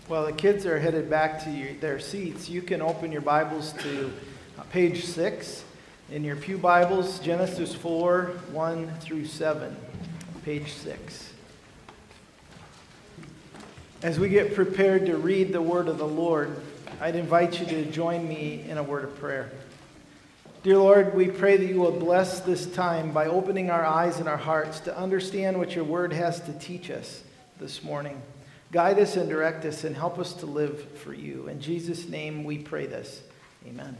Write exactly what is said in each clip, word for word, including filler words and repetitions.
While the kids are headed back to your, their seats, you can open your Bibles to uh, page six in your pew Bibles, Genesis four, one through seven, page six. As we get prepared to read the word of the Lord, I'd invite you to join me in a word of prayer. Dear Lord, we pray that you will bless this time by opening our eyes and our hearts to understand what your word has to teach us this morning. Guide us and direct us and help us to live for you. In Jesus' name we pray this. Amen.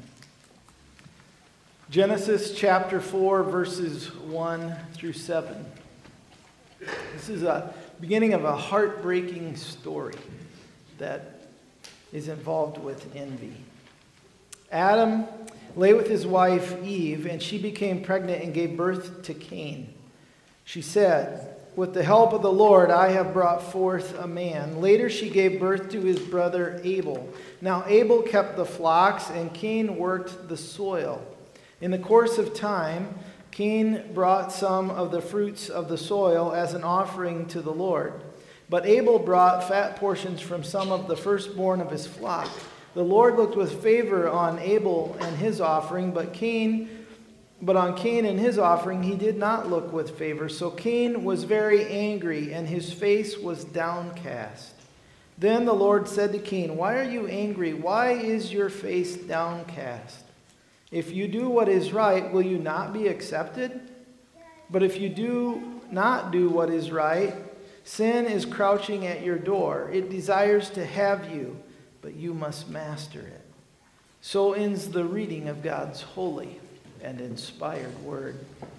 Genesis chapter four, verses one through seven. This is a beginning of a heartbreaking story that is involved with envy. Adam lay with his wife Eve, and she became pregnant and gave birth to Cain. She said, "With the help of the Lord, I have brought forth a man." Later, she gave birth to his brother Abel. Now, Abel kept the flocks, and Cain worked the soil. In the course of time, Cain brought some of the fruits of the soil as an offering to the Lord. But Abel brought fat portions from some of the firstborn of his flock. The Lord looked with favor on Abel and his offering, but Cain But on Cain and his offering he did not look with favor. So Cain was very angry, and his face was downcast. Then the Lord said to Cain, "Why are you angry? Why is your face downcast? If you do what is right, will you not be accepted? But if you do not do what is right, sin is crouching at your door. It desires to have you, but you must master it." So ends the reading of God's holy and inspired word.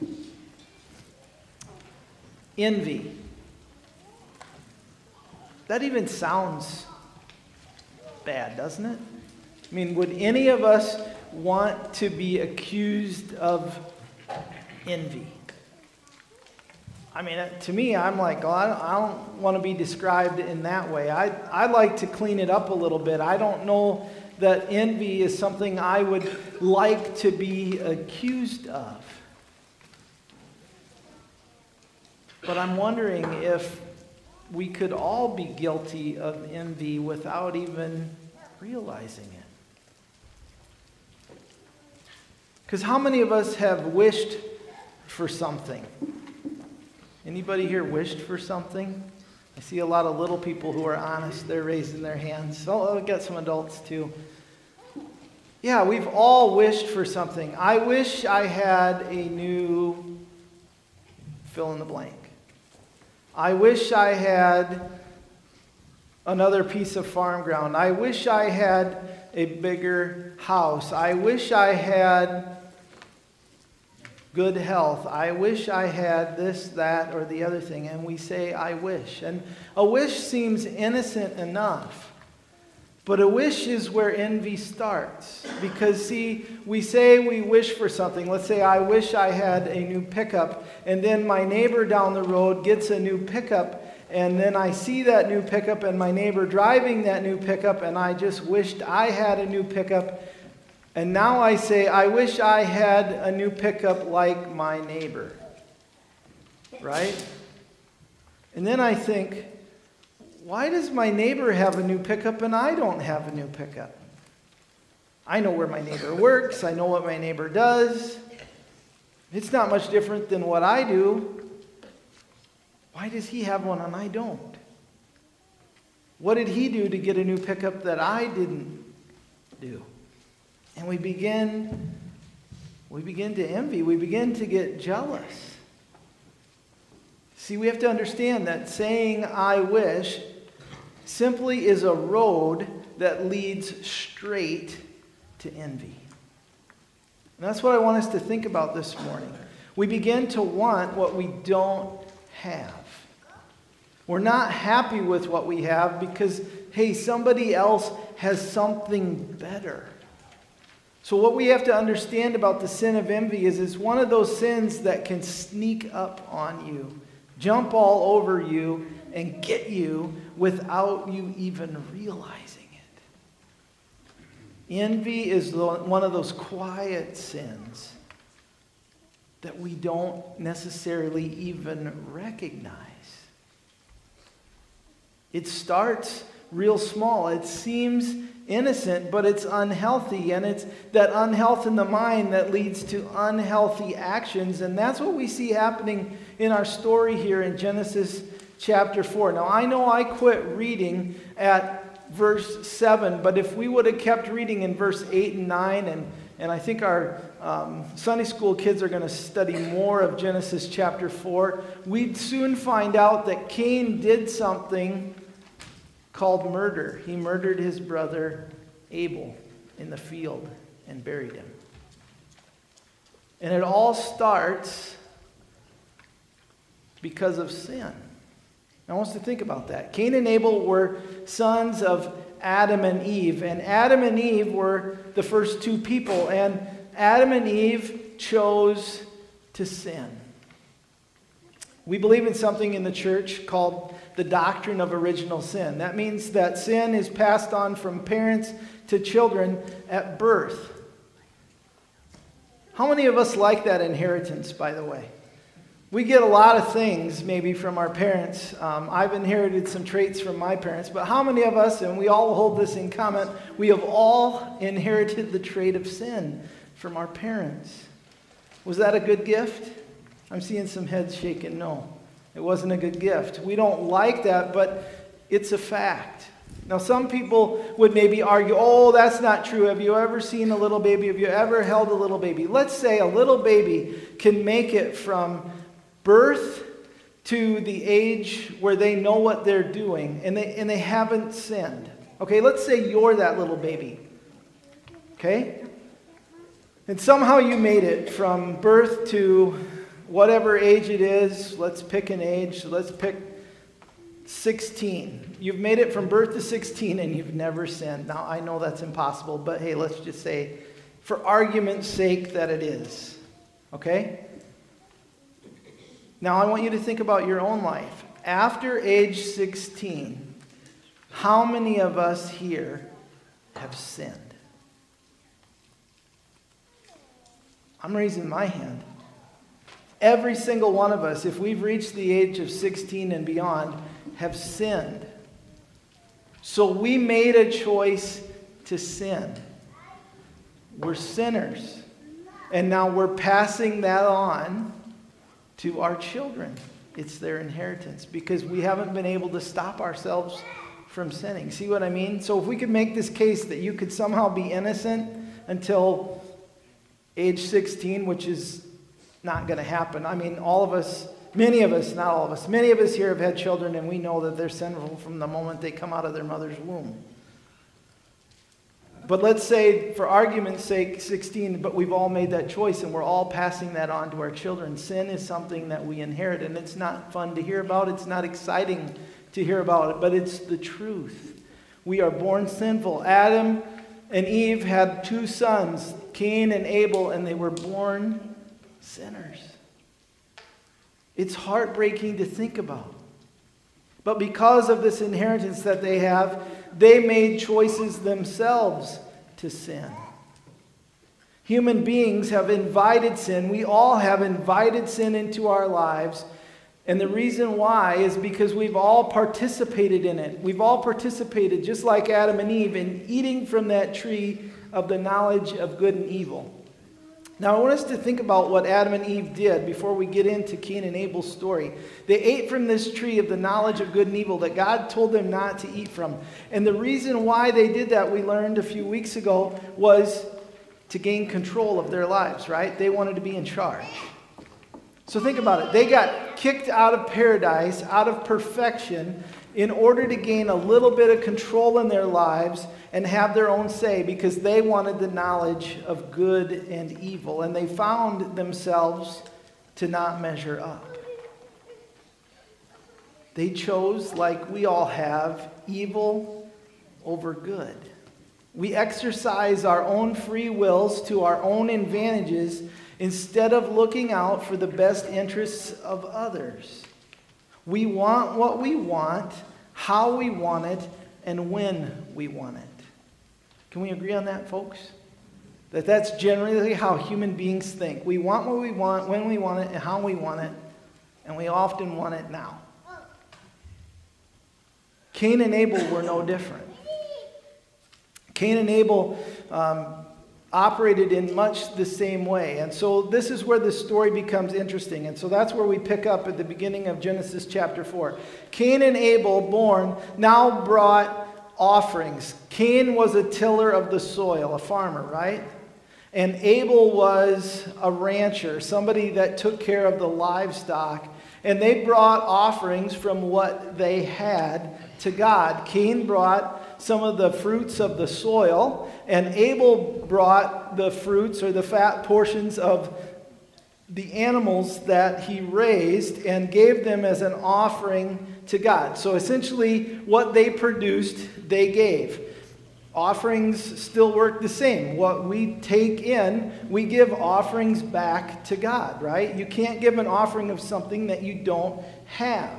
Envy. That even sounds bad, doesn't it? I mean, would any of us want to be accused of envy? I mean, to me, I'm like, oh, I don't, I don't want to be described in that way. I I like to clean it up a little bit. I don't know that envy is something I would like to be accused of. But I'm wondering if we could all be guilty of envy without even realizing it. Because how many of us have wished for something? Anybody here wished for something? I see a lot of little people who are honest. They're raising their hands. Oh, I've got some adults too. Yeah, we've all wished for something. I wish I had a new fill in the blank. I wish I had another piece of farm ground. I wish I had a bigger house. I wish I had good health. I wish I had this, that, or the other thing. And we say, I wish. And a wish seems innocent enough. But a wish is where envy starts. Because, see, we say we wish for something. Let's say, I wish I had a new pickup. And then my neighbor down the road gets a new pickup. And then I see that new pickup and my neighbor driving that new pickup. And I just wished I had a new pickup. And now I say, I wish I had a new pickup like my neighbor. Right? And then I think, why does my neighbor have a new pickup and I don't have a new pickup? I know where my neighbor works. I know what my neighbor does. It's not much different than what I do. Why does he have one and I don't? What did he do to get a new pickup that I didn't do? And we begin, we begin to envy. We begin to get jealous. See, we have to understand that saying I wish simply is a road that leads straight to envy. And that's what I want us to think about this morning. We begin to want what we don't have. We're not happy with what we have because, hey, somebody else has something better. So what we have to understand about the sin of envy is it's one of those sins that can sneak up on you, jump all over you, and get you without you even realizing it. Envy is one of those quiet sins that we don't necessarily even recognize. It starts real small. It seems innocent, but it's unhealthy, and it's that unhealth in the mind that leads to unhealthy actions, and that's what we see happening in our story here in Genesis chapter four. Now, I know I quit reading at verse seven, but if we would have kept reading in verse eight and nine, and, and I think our um, Sunday school kids are going to study more of Genesis chapter four, we'd soon find out that Cain did something called murder. He murdered his brother Abel in the field and buried him. And it all starts because of sin. I want us to think about that. Cain and Abel were sons of Adam and Eve, and Adam and Eve were the first two people, and Adam and Eve chose to sin. We believe in something in the church called the doctrine of original sin. That means that sin is passed on from parents to children at birth. How many of us like that inheritance, by the way? We get a lot of things maybe from our parents. Um, I've inherited some traits from my parents, but how many of us, and we all hold this in common, we have all inherited the trait of sin from our parents. Was that a good gift? I'm seeing some heads shaking. No, it wasn't a good gift. We don't like that, but it's a fact. Now, some people would maybe argue, oh, that's not true. Have you ever seen a little baby? Have you ever held a little baby? Let's say a little baby can make it from birth to the age where they know what they're doing and they, and they haven't sinned. Okay, let's say you're that little baby. Okay? And somehow you made it from birth to whatever age it is. Let's pick an age. Let's pick sixteen. You've made it from birth to sixteen and you've never sinned. Now, I know that's impossible, but hey, let's just say, for argument's sake, that it is. Okay? Now, I want you to think about your own life. After age sixteen, how many of us here have sinned? I'm raising my hand. Every single one of us, if we've reached the age of sixteen and beyond, have sinned. So we made a choice to sin. We're sinners. And now we're passing that on to our children. It's their inheritance because we haven't been able to stop ourselves from sinning. See what I mean? So if we could make this case that you could somehow be innocent until age sixteen, which is not going to happen. I mean, all of us, many of us, not all of us, many of us here have had children and we know that they're sinful from the moment they come out of their mother's womb. But let's say, for argument's sake, sixteen, but we've all made that choice and we're all passing that on to our children. Sin is something that we inherit, and it's not fun to hear about. It's not exciting to hear about it, but it's the truth. We are born sinful. Adam and Eve had two sons, Cain and Abel, and they were born sinners. It's heartbreaking to think about. But because of this inheritance that they have, they made choices themselves to sin. Human beings have invited sin. We all have invited sin into our lives. And the reason why is because we've all participated in it. We've all participated, just like Adam and Eve, in eating from that tree of the knowledge of good and evil. Now, I want us to think about what Adam and Eve did before we get into Cain and Abel's story. They ate from this tree of the knowledge of good and evil that God told them not to eat from. And the reason why they did that, we learned a few weeks ago, was to gain control of their lives, right? They wanted to be in charge. So think about it. They got kicked out of paradise, out of perfection, in order to gain a little bit of control in their lives and have their own say, because they wanted the knowledge of good and evil. And they found themselves to not measure up. They chose, like we all have, evil over good. We exercise our own free wills to our own advantages instead of looking out for the best interests of others. We want what we want, how we want it, and when we want it. Can we agree on that, folks? That that's generally how human beings think. We want what we want, when we want it, and how we want it, and we often want it now. Cain and Abel were no different. Cain and Abel um, operated in much the same way. And so this is where the story becomes interesting. And so that's where we pick up at the beginning of Genesis chapter four. Cain and Abel, born, now brought offerings. Cain was a tiller of the soil, a farmer, right? And Abel was a rancher, somebody that took care of the livestock. And they brought offerings from what they had to God. Cain brought some of the fruits of the soil, and Abel brought the fruits or the fat portions of the animals that he raised and gave them as an offering to God. So essentially, what they produced, they gave. Offerings still work the same. What we take in, we give offerings back to God, right? You can't give an offering of something that you don't have.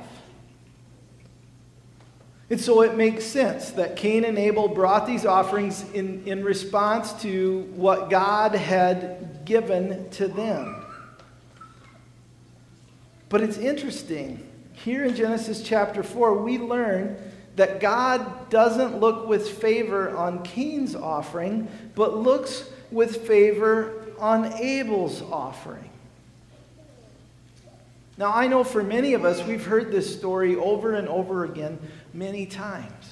And so it makes sense that Cain and Abel brought these offerings in, in response to what God had given to them. But it's interesting. Here in Genesis chapter four, we learn that God doesn't look with favor on Cain's offering, but looks with favor on Abel's offering. Now, I know for many of us, we've heard this story over and over again many times.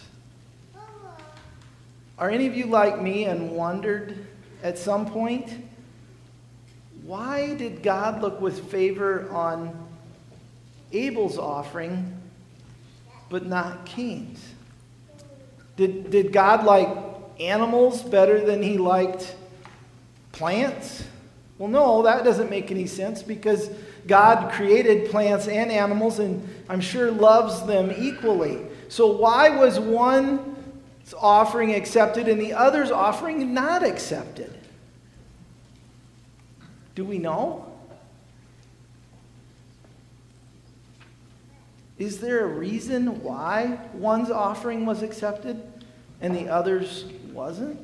Are any of you like me and wondered at some point, why did God look with favor on Abel's offering, but not Cain's? Did, did God like animals better than he liked plants? Well, no, that doesn't make any sense, because God created plants and animals, and I'm sure loves them equally. So why was one offering accepted and the other's offering not accepted? Do we know? Is there a reason why one's offering was accepted and the other's wasn't?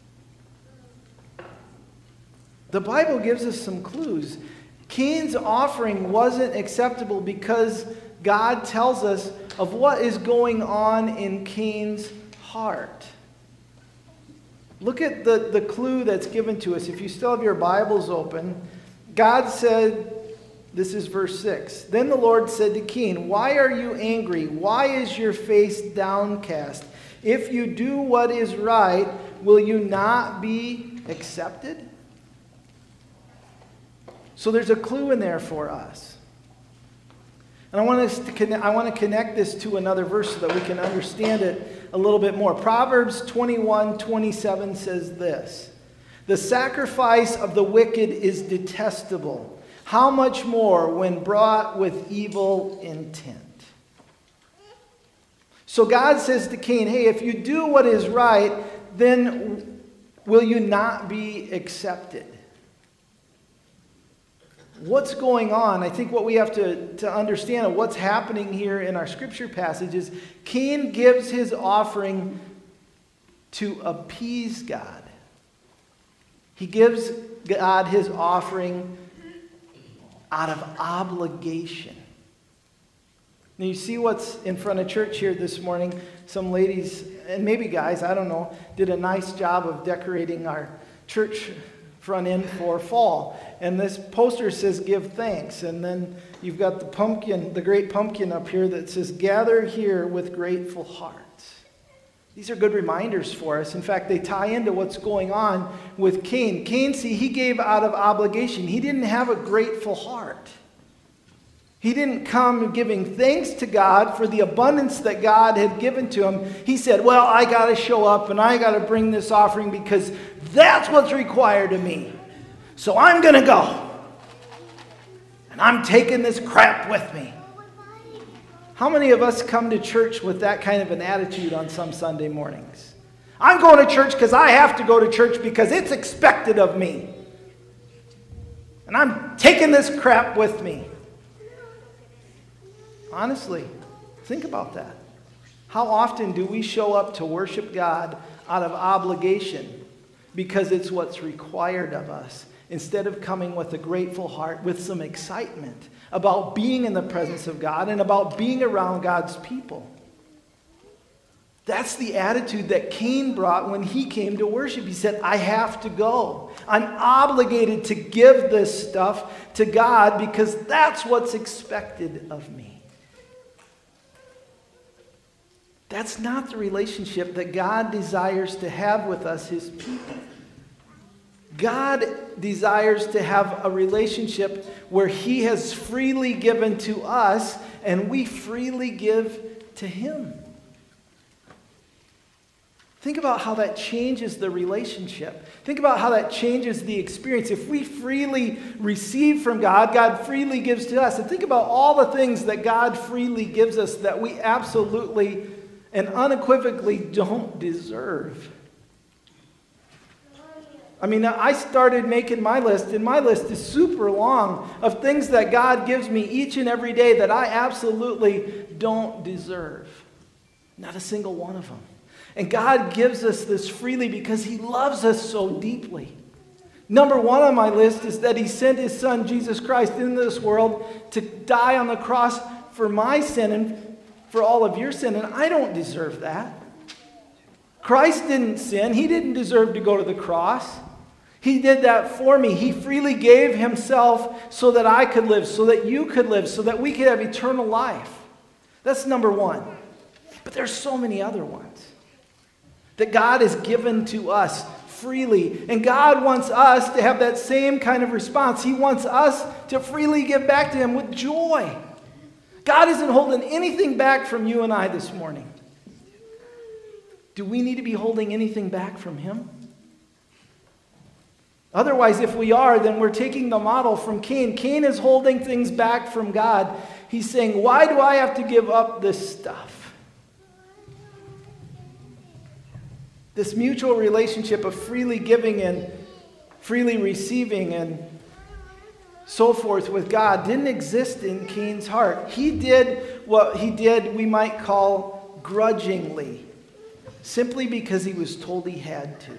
The Bible gives us some clues. Cain's offering wasn't acceptable because God tells us of what is going on in Cain's heart. Look at the, the clue that's given to us. If you still have your Bibles open, God said, this is verse six. Then the Lord said to Cain, "Why are you angry? Why is your face downcast? If you do what is right, will you not be accepted?" So there's a clue in there for us. And I want us to connect, I want to connect this to another verse so that we can understand it a little bit more. Proverbs twenty-one twenty-seven says this: "The sacrifice of the wicked is detestable. How much more when brought with evil intent?" So God says to Cain, hey, if you do what is right, then will you not be accepted? What's going on? I think what we have to, to understand of what's happening here in our scripture passage is Cain gives his offering to appease God. He gives God his offering out of obligation. Now you see what's in front of church here this morning. Some ladies, and maybe guys, I don't know, did a nice job of decorating our church front end for fall. And this poster says, "Give thanks." And then you've got the pumpkin, the great pumpkin up here that says, "Gather here with grateful hearts." These are good reminders for us. In fact, they tie into what's going on with Cain. Cain, see, he gave out of obligation. He didn't have a grateful heart. He didn't come giving thanks to God for the abundance that God had given to him. He said, well, I got to show up and I got to bring this offering because that's what's required of me. So I'm going to go. And I'm taking this crap with me. How many of us come to church with that kind of an attitude on some Sunday mornings? I'm going to church because I have to go to church because it's expected of me. And I'm taking this crap with me. Honestly, think about that. How often do we show up to worship God out of obligation because it's what's required of us, instead of coming with a grateful heart, with some excitement about being in the presence of God and about being around God's people? That's the attitude that Cain brought when he came to worship. He said, I have to go. I'm obligated to give this stuff to God because that's what's expected of me. That's not the relationship that God desires to have with us, his people. God desires to have a relationship where he has freely given to us and we freely give to him. Think about how that changes the relationship. Think about how that changes the experience. If we freely receive from God, God freely gives to us. And think about all the things that God freely gives us that we absolutely and unequivocally don't deserve. I mean, I started making my list, and my list is super long of things that God gives me each and every day that I absolutely don't deserve. Not a single one of them. And God gives us this freely because he loves us so deeply. Number one on my list is that he sent his son, Jesus Christ, into this world to die on the cross for my sin and for all of your sin. And I don't deserve that. Christ didn't sin. He didn't deserve to go to the cross. He did that for me. He freely gave himself so that I could live, so that you could live, so that we could have eternal life. That's number one. But there's so many other ones that God has given to us freely. And God wants us to have that same kind of response. He wants us to freely give back to him with joy. God isn't holding anything back from you and I this morning. Do we need to be holding anything back from him? Otherwise, if we are, then we're taking the model from Cain. Cain is holding things back from God. He's saying, why do I have to give up this stuff? This mutual relationship of freely giving and freely receiving and so forth with God didn't exist in Cain's heart. He did what he did, we might call grudgingly, simply because he was told he had to.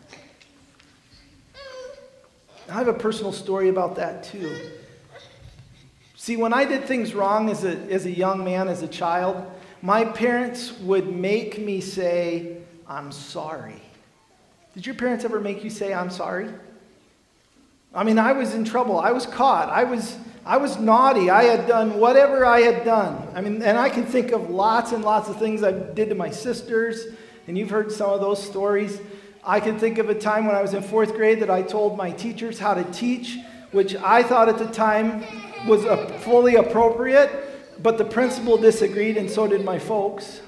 I have a personal story about that too. See, when I did things wrong as a, as a young man, as a child, my parents would make me say, I'm sorry. Did your parents ever make you say, I'm sorry? I mean, I was in trouble. I was caught. I was, I was naughty. I had done whatever I had done. I mean, and I can think of lots and lots of things I did to my sisters, and you've heard some of those stories. I can think of a time when I was in fourth grade that I told my teachers how to teach, which I thought at the time was a, fully appropriate, but the principal disagreed, and so did my folks.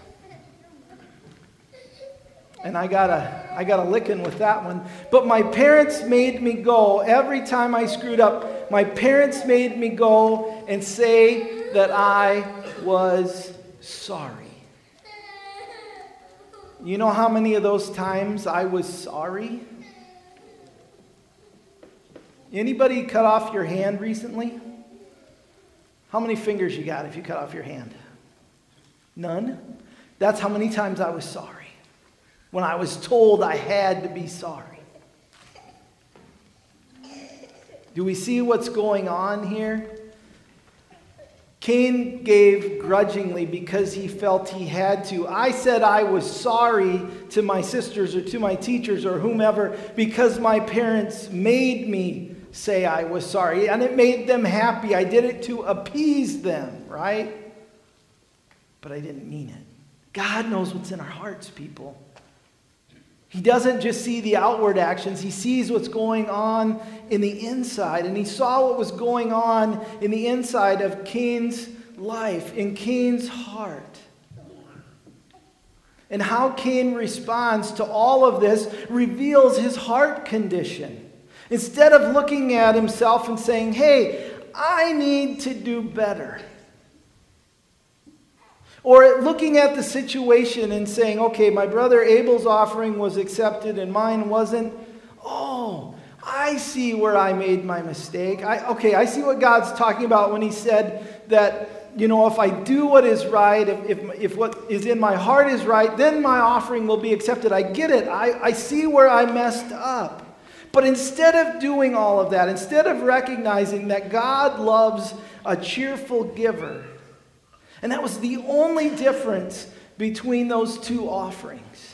And I got a, I got a licking with that one. But my parents made me go. Every time I screwed up, my parents made me go and say that I was sorry. You know how many of those times I was sorry? Anybody cut off your hand recently? How many fingers you got if you cut off your hand? None? That's how many times I was sorry. When I was told I had to be sorry. Do we see what's going on here? Cain gave grudgingly because he felt he had to. I said I was sorry to my sisters or to my teachers or whomever because my parents made me say I was sorry. And it made them happy. I did it to appease them, right? But I didn't mean it. God knows what's in our hearts, people. He doesn't just see the outward actions. He sees what's going on in the inside. And he saw what was going on in the inside of Cain's life, in Cain's heart. And how Cain responds to all of this reveals his heart condition. Instead of looking at himself and saying, hey, I need to do better. Or looking at the situation and saying, okay, my brother Abel's offering was accepted and mine wasn't. Oh, I see where I made my mistake. I, okay, I see what God's talking about when he said that, you know, if I do what is right, if, if, if what is in my heart is right, then my offering will be accepted. I get it. I, I see where I messed up. But instead of doing all of that, instead of recognizing that God loves a cheerful giver, and that was the only difference between those two offerings.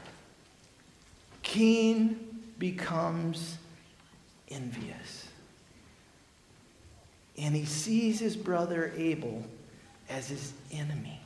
Cain becomes envious. And he sees his brother Abel as his enemy.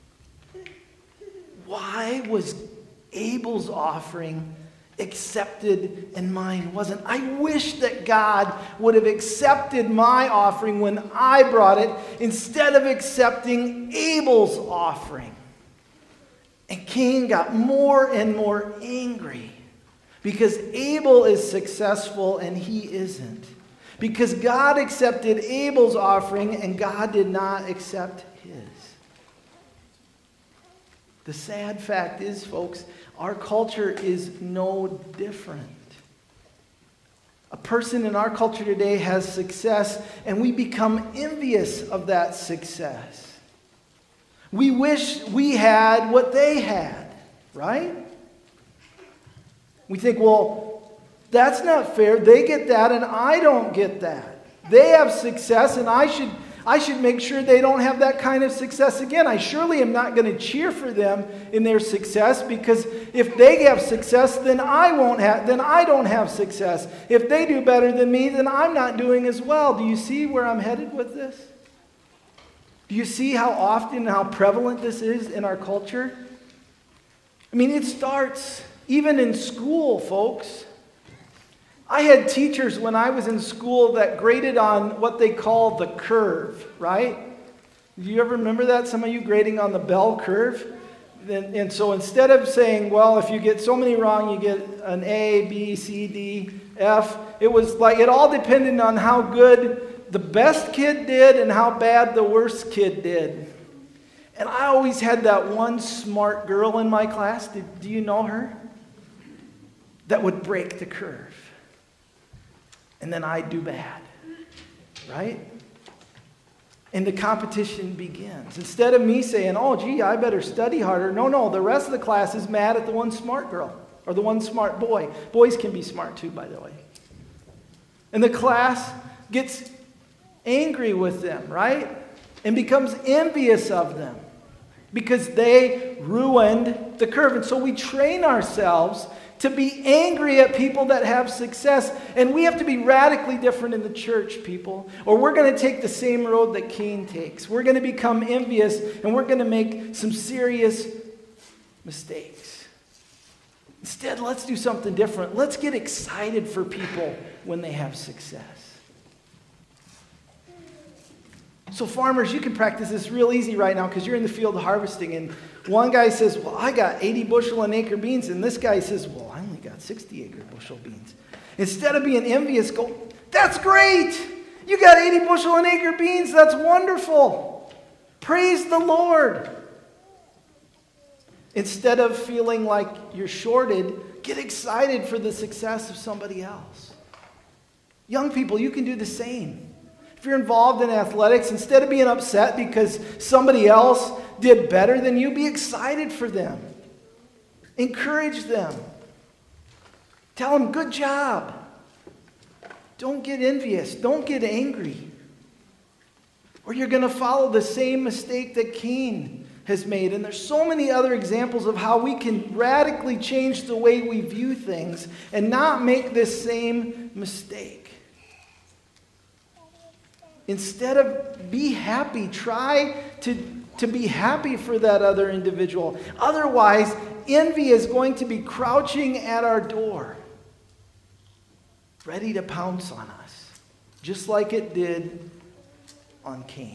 Why was Abel's offering accepted and mine wasn't? I wish that God would have accepted my offering when I brought it instead of accepting Abel's offering. And Cain got more and more angry because Abel is successful and he isn't. Because God accepted Abel's offering and God did not accept his. The sad fact is, folks, our culture is no different. A person in our culture today has success, and we become envious of that success. We wish we had what they had, right? We think, well, that's not fair. They get that, and I don't get that. They have success, and I should... I should make sure they don't have that kind of success again. I surely am not going to cheer for them in their success, because if they have success, then I won't have, then I don't have success. If they do better than me, then I'm not doing as well. Do you see where I'm headed with this? Do you see how often and how prevalent this is in our culture? I mean, it starts even in school, folks. I had teachers when I was in school that graded on what they call the curve, right? Do you ever remember that? Some of you grading on the bell curve? And, and so instead of saying, well, if you get so many wrong, you get an A, B, C, D, F, it was like it all depended on how good the best kid did and how bad the worst kid did. And I always had that one smart girl in my class, did, do you know her? That would break the curve. And then I do bad, right? And the competition begins. Instead of me saying, oh, gee, I better study harder. No, no, the rest of the class is mad at the one smart girl or the one smart boy. Boys can be smart too, by the way. And the class gets angry with them, right? And becomes envious of them because they ruined the curve. And so we train ourselves to be angry at people that have success. And we have to be radically different in the church, people. Or we're going to take the same road that Cain takes. We're going to become envious, and we're going to make some serious mistakes. Instead, let's do something different. Let's get excited for people when they have success. So farmers, you can practice this real easy right now because you're in the field harvesting, and one guy says, well, I got eighty bushel an acre beans, and this guy says, well, I only got sixty acre bushel beans. Instead of being envious, go, that's great! You got eighty bushel an acre beans, that's wonderful! Praise the Lord! Instead of feeling like you're shorted, get excited for the success of somebody else. Young people, you can do the same. If you're involved in athletics, instead of being upset because somebody else did better than you, be excited for them. Encourage them. Tell them, good job. Don't get envious. Don't get angry. Or you're going to follow the same mistake that Cain has made. And there's so many other examples of how we can radically change the way we view things and not make this same mistake. Instead of be happy, try to, to be happy for that other individual. Otherwise, envy is going to be crouching at our door, ready to pounce on us, just like it did on Cain.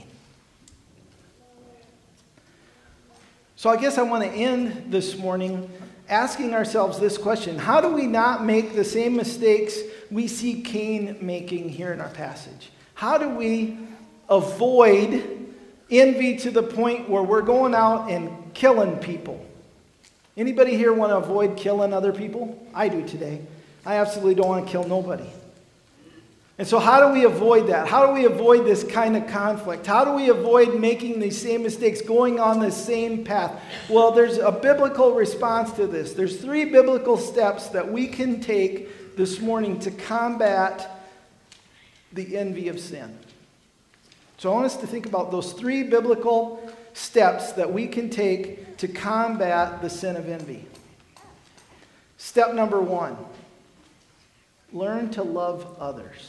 So I guess I want to end this morning asking ourselves this question. How do we not make the same mistakes we see Cain making here in our passage? How do we avoid envy to the point where we're going out and killing people? Anybody here want to avoid killing other people? I do today. I absolutely don't want to kill nobody. And so how do we avoid that? How do we avoid this kind of conflict? How do we avoid making these same mistakes, going on the same path? Well, there's a biblical response to this. There's three biblical steps that we can take this morning to combat the envy of sin. So I want us to think about those three biblical steps that we can take to combat the sin of envy. Step number one, learn to love others.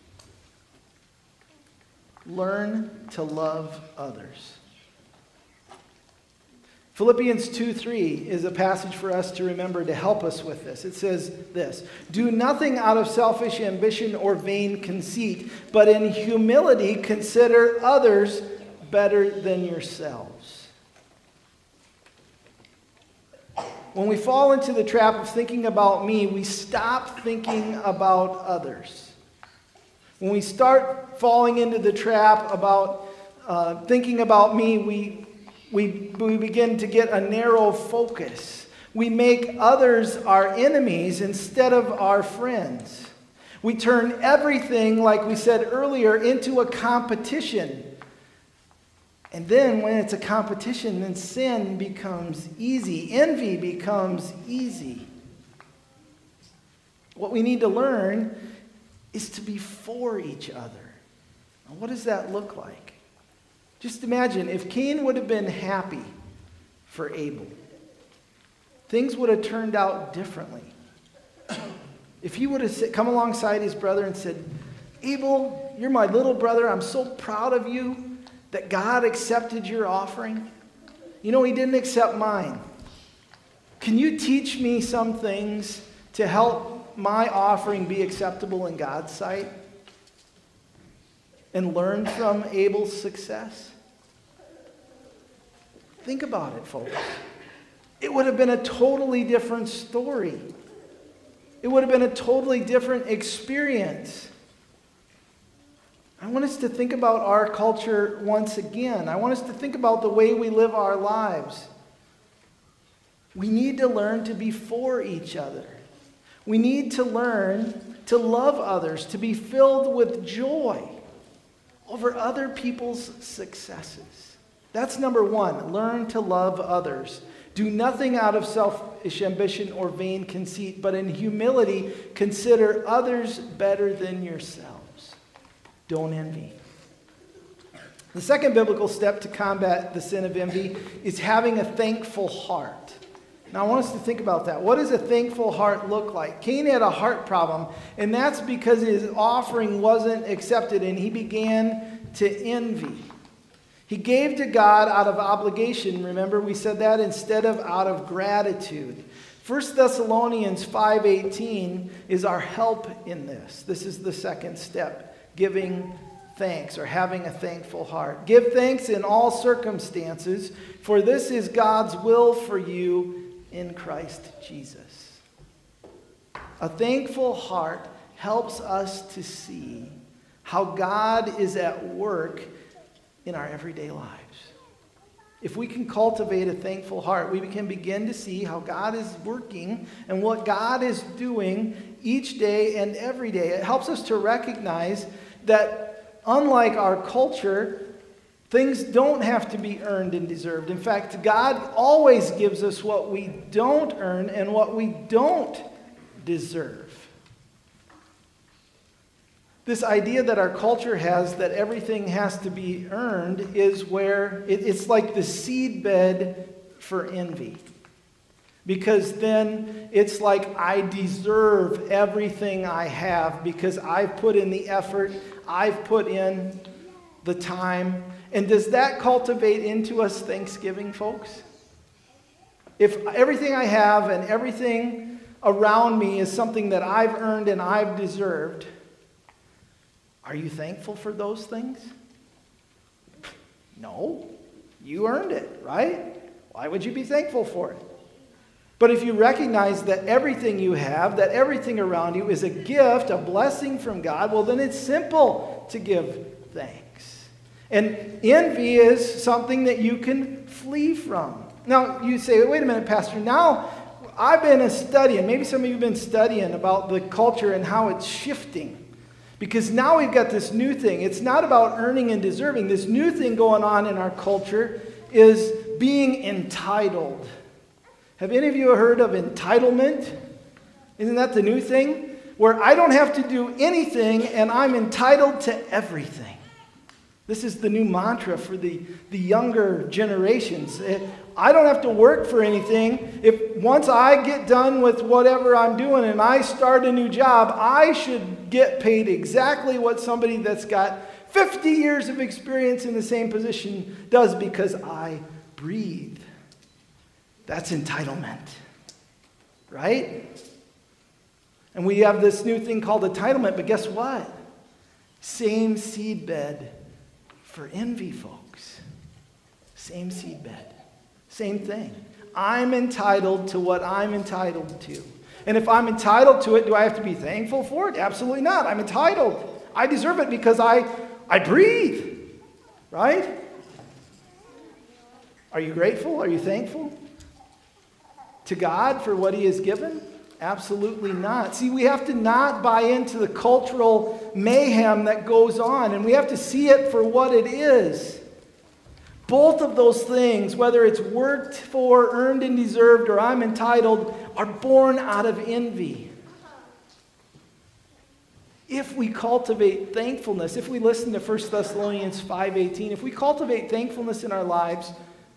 Learn to love others. Philippians two three is a passage for us to remember to help us with this. It says this, "Do nothing out of selfish ambition or vain conceit, but in humility consider others better than yourselves." When we fall into the trap of thinking about me, we stop thinking about others. When we start falling into the trap about uh, thinking about me, we We, we begin to get a narrow focus. We make others our enemies instead of our friends. We turn everything, like we said earlier, into a competition. And then when it's a competition, then sin becomes easy. Envy becomes easy. What we need to learn is to be for each other. Now, what does that look like? Just imagine if Cain would have been happy for Abel, things would have turned out differently. If he would have come alongside his brother and said, "Abel, you're my little brother. I'm so proud of you that God accepted your offering. You know, he didn't accept mine. Can you teach me some things to help my offering be acceptable in God's sight?" And learn from Abel's success? Think about it, folks. It would have been a totally different story. It would have been a totally different experience. I want us to think about our culture once again. I want us to think about the way we live our lives. We need to learn to be for each other. We need to learn to love others, to be filled with joy over other people's successes. That's number one. Learn to love others. Do nothing out of selfish ambition or vain conceit, but in humility consider others better than yourselves. Don't envy. The second biblical step to combat the sin of envy is having a thankful heart. Now, I want us to think about that. What does a thankful heart look like? Cain had a heart problem, and that's because his offering wasn't accepted, and he began to envy. He gave to God out of obligation. Remember, we said that, instead of out of gratitude. First Thessalonians five eighteen is our help in this. This is the second step, giving thanks or having a thankful heart. Give thanks in all circumstances, for this is God's will for you in Christ Jesus. A thankful heart helps us to see how God is at work in our everyday lives. If we can cultivate a thankful heart, we can begin to see how God is working and what God is doing each day and every day. It helps us to recognize that unlike our culture, things don't have to be earned and deserved. In fact, God always gives us what we don't earn and what we don't deserve. This idea that our culture has that everything has to be earned is where it, it's like the seedbed for envy. Because then it's like I deserve everything I have because I've put in the effort, I've put in the time. And does that cultivate into us thanksgiving, folks? If everything I have and everything around me is something that I've earned and I've deserved, are you thankful for those things? No. You earned it, right? Why would you be thankful for it? But if you recognize that everything you have, that everything around you is a gift, a blessing from God, well, then it's simple to give thanks. And envy is something that you can flee from. Now, you say, wait a minute, Pastor, now I've been studying, maybe some of you have been studying about the culture and how it's shifting. Because now we've got this new thing. It's not about earning and deserving. This new thing going on in our culture is being entitled. Have any of you heard of entitlement? Isn't that the new thing? Where I don't have to do anything and I'm entitled to everything. This is the new mantra for the, the younger generations. I don't have to work for anything. If once I get done with whatever I'm doing and I start a new job, I should get paid exactly what somebody that's got fifty years of experience in the same position does because I breathe. That's entitlement, right? And we have this new thing called entitlement, but guess what? Same seedbed for envy, folks. Same seedbed. Same thing. I'm entitled to what I'm entitled to. And if I'm entitled to it, do I have to be thankful for it? Absolutely not. I'm entitled. I deserve it because I, I breathe. Right? Are you grateful? Are you thankful to God for what He has given? Absolutely not. See, we have to not buy into the cultural mayhem that goes on, and we have to see it for what it is. Both of those things, whether it's worked for, earned and deserved, or I'm entitled, are born out of envy. If we cultivate thankfulness, if we listen to First Thessalonians five eighteen, if we cultivate thankfulness in our lives,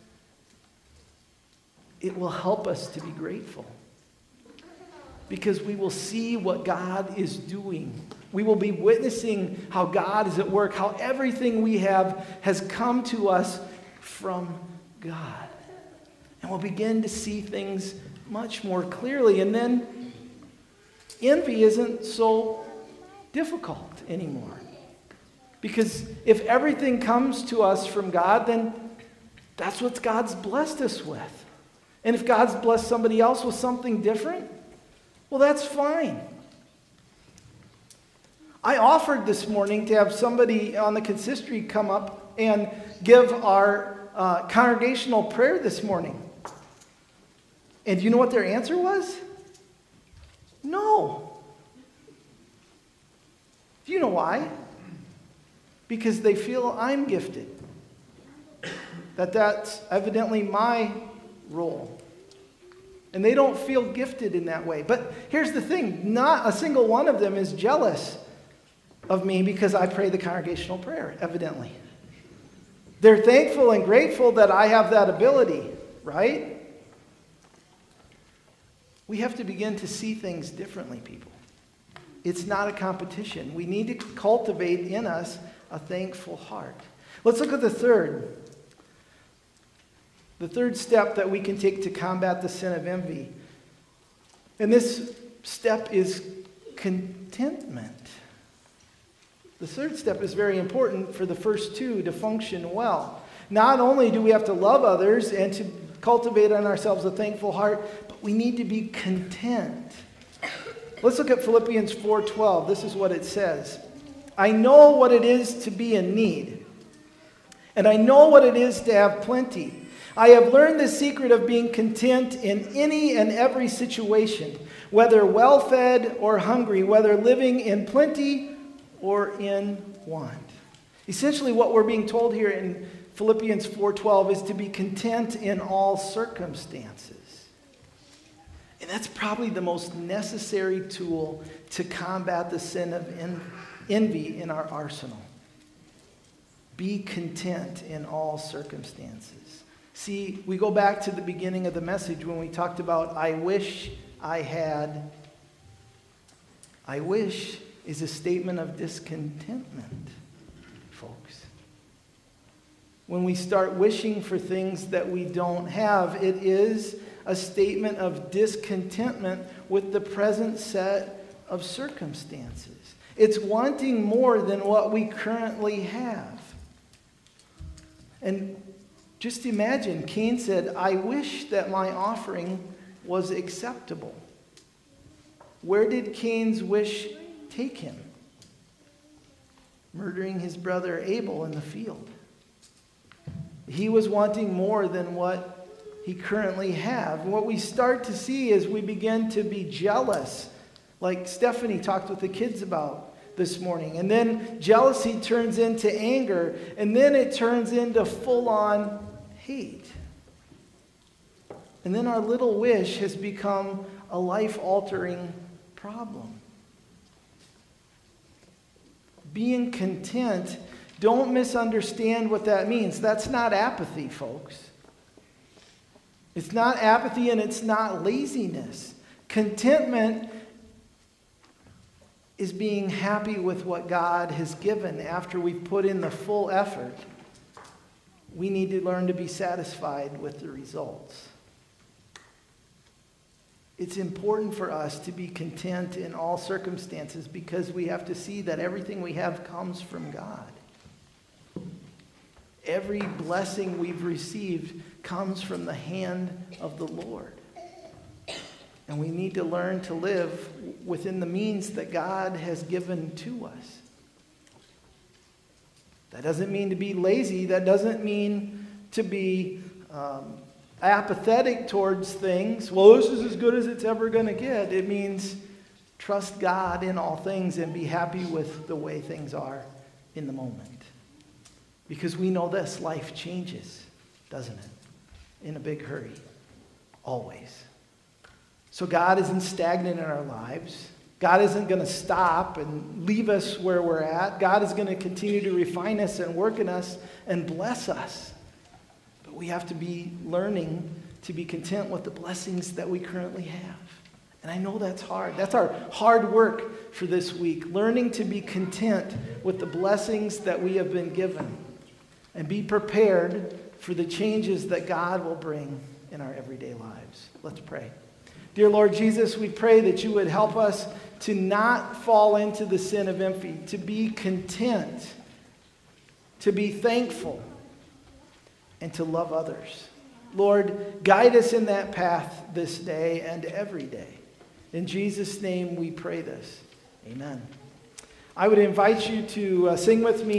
it will help us to be grateful. Because we will see what God is doing. We will be witnessing how God is at work, how everything we have has come to us from God. And we'll begin to see things much more clearly. And then envy isn't so difficult anymore. Because if everything comes to us from God, then that's what God's blessed us with. And if God's blessed somebody else with something different, well, that's fine. I offered this morning to have somebody on the consistory come up and give our uh, congregational prayer this morning. And do you know what their answer was? No. Do you know why? Because they feel I'm gifted. That that's evidently my role. And they don't feel gifted in that way. But here's the thing. Not a single one of them is jealous of me because I pray the congregational prayer, evidently. They're thankful and grateful that I have that ability, right? We have to begin to see things differently, people. It's not a competition. We need to cultivate in us a thankful heart. Let's look at the third. The third step that we can take to combat the sin of envy. And this step is contentment. The third step is very important for the first two to function well. Not only do we have to love others and to cultivate in ourselves a thankful heart, but we need to be content. Let's look at Philippians four twelve. This is what it says. I know what it is to be in need, and I know what it is to have plenty. I have learned the secret of being content in any and every situation, whether well-fed or hungry, whether living in plenty or in want. Essentially, what we're being told here in Philippians four twelve is to be content in all circumstances. And that's probably the most necessary tool to combat the sin of envy in our arsenal. Be content in all circumstances. See, we go back to the beginning of the message when we talked about I wish I had. I wish is a statement of discontentment, folks. When we start wishing for things that we don't have, it is a statement of discontentment with the present set of circumstances. It's wanting more than what we currently have. And just imagine, Cain said, I wish that my offering was acceptable. Where did Cain's wish take him? Murdering his brother Abel in the field. He was wanting more than what he currently has. What we start to see is we begin to be jealous, like Stephanie talked with the kids about this morning. And then jealousy turns into anger, and then it turns into full-on hate. And then our little wish has become a life-altering problem. Being content Don't misunderstand what that means. That's not apathy, folks. It's not apathy and it's not laziness. Contentment is being happy with what God has given after we've put in the full effort. We need to learn to be satisfied with the results. It's important for us to be content in all circumstances because we have to see that everything we have comes from God. Every blessing we've received comes from the hand of the Lord. And we need to learn to live within the means that God has given to us. That doesn't mean to be lazy. That doesn't mean to be um, apathetic towards things. Well, this is as good as it's ever going to get. It means trust God in all things and be happy with the way things are in the moment. Because we know this, life changes, doesn't it? In a big hurry. Always. So God isn't stagnant in our lives. God isn't going to stop and leave us where we're at. God is going to continue to refine us and work in us and bless us. But we have to be learning to be content with the blessings that we currently have. And I know that's hard. That's our hard work for this week. Learning to be content with the blessings that we have been given. And be prepared for the changes that God will bring in our everyday lives. Let's pray. Dear Lord Jesus, we pray that you would help us to not fall into the sin of envy, to be content, to be thankful, and to love others. Lord, guide us in that path this day and every day. In Jesus' name we pray this. Amen. I would invite you to uh, sing with me.